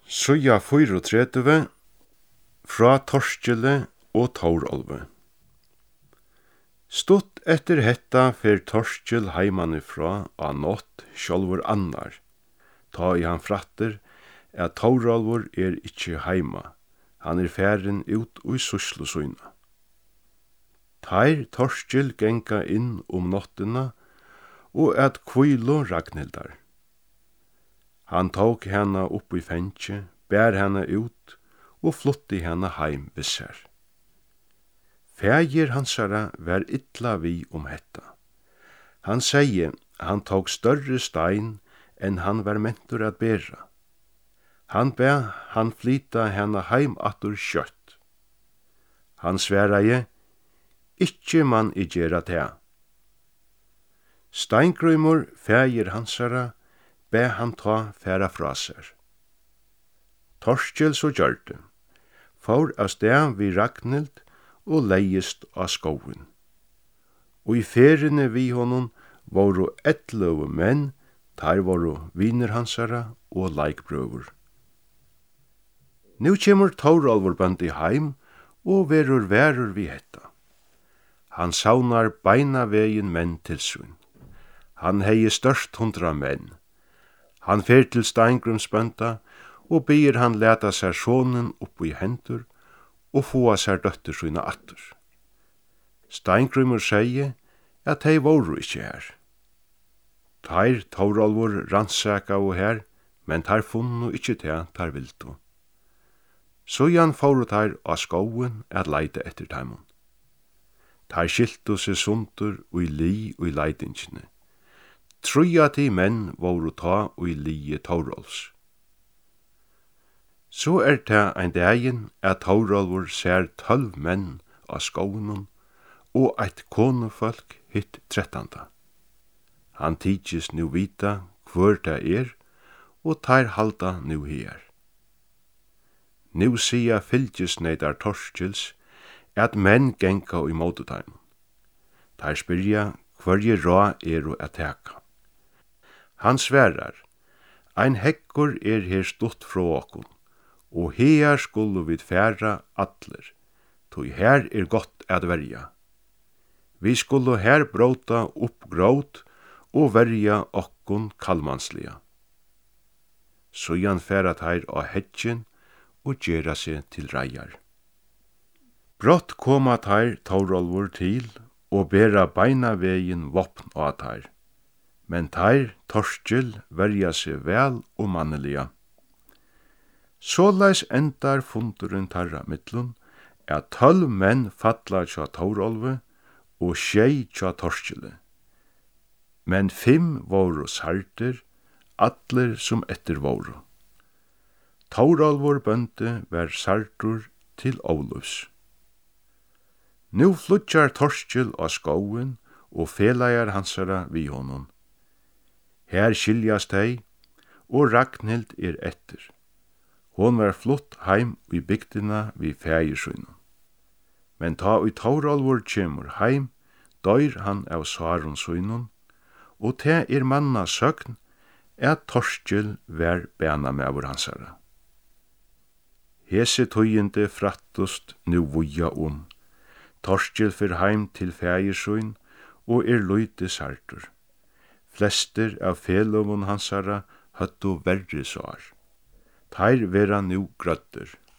Suja 34 fra Torskjele og Tórólvi. Stutt etter hetta fer Torskjel heimanifrá á nátt sjálvur annar, ta i han frattir at Tórólvur ikkje heima, han farin ut ui syslu sína. Teir Torskjel genga inn náttina og at kvílu Ragnhildar. Han tók hana upp i fengje, bær hana ut og flutti hana heim við sér. Fægir hansara var illa vi hetta. Han segi han tók større stein enn han var mentur at bera. Han bæ han flyta hana heim aftur skjøtt. Han sværaði, ikkje man I gera tæ. Steingrymur, fægir hansara, bæ han ta færa fra sér. Torskjel så gjørte, fór av sted vi Ragnhild og leiist av skoven. Og I ferine vi honom voru 11 menn, der voru viner hansara og leikbrøver. Nú kemur Tórólvur bandi heim og verur vi hetta. Han saunar beina vegin menn til sunn. Han hei størst 100 menn. Han fer til Steingrymsbønda og byr han leta seg sonen opp I hendur og få seg døtter sina atter. Steingrymur segi at hei voru ikkje her. Teir Tórólvur rannsaka og her, men teir funnu ikkje teir vildu. Sujan fóru teir av skoven at leita etter teimon. Teir skiltu seg sundur og I leitingene. 3 menn voru ta og I lie Tórólvs. Så ta ein daginn at Tórólvur ser 12 menn av skovenum og eit konufolk hitt 13. Han tidsis nu vita hvor det og teir halda nu her. Nu sia fylgisneidar Torskjels at menn genga I mótuteim. Teir spyrja hverje rá at teka. Han sværar, ein hekkur her stutt frá okkum, og her skulle vi færa allir, tog her gott at verja. Vi skulle her bróta upp grót og verja okkun kalmansliga. Sujan færa teir á hedgin og gera seg til reiar. Brått koma teir Tórólvur til og bera beina vegin vopn á teir. Men teir Torskjel verja seg vel og manneliga. Såleis endar fundurin tarra mittlun at 12 menn falla tja Tórólvi og 6 tja Torskjeli. Men 5 voru sartir, allir som etter voru. Tórólvur bøndi var sartur til Ólufs. Nú flutjar Torskjel av skoven og felagar hansara vi honom. Her skiljast hei, og Ragnhild etter. Hon var flutt heim I bygdina vi fægirsynum. Men ta ui Tórólvur kjemur heim, døyr han av svarun synum, og te manna søgn at Torskjel var bena mevur hansara. Hese tøyinde frattust nu vuja Torskjel fyr heim til fægirsyn og løyte sartur. Flester av felövun hansara høttu verri svar. Teir vera nu grøttur.